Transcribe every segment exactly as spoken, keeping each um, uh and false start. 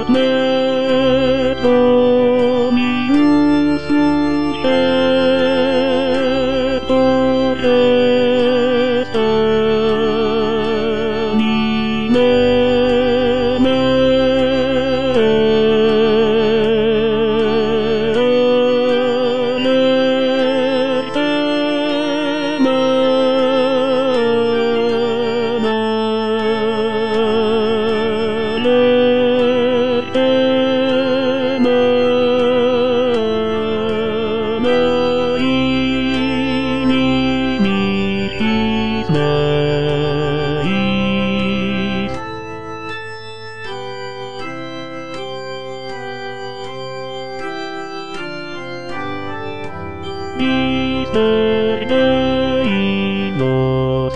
Los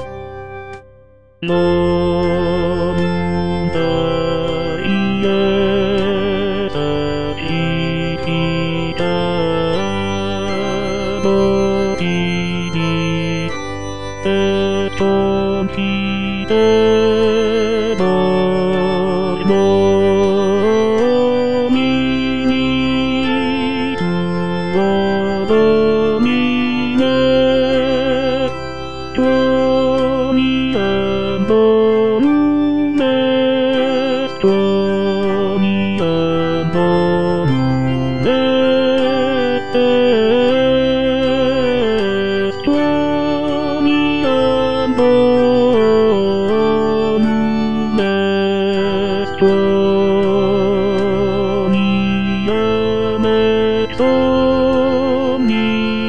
montañas sacrificamos y confidemos nomini tuo Domine Tuoniam bonum est, tuoniam bonum est, tuoniam bonum est, tuoniam ex omni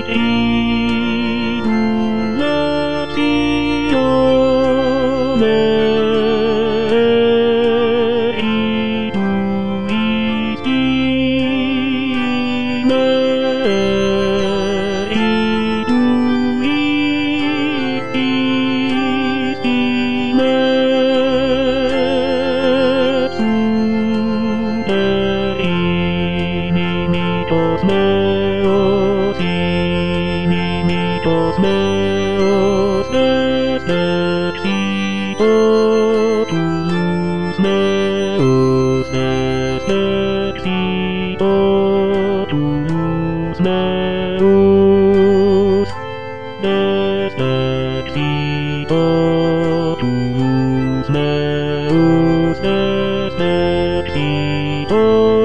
Inimicos meos, inimicos meos, deslexito tuus meos, deslexito tuus meus, deslexito tuus meus, deslexito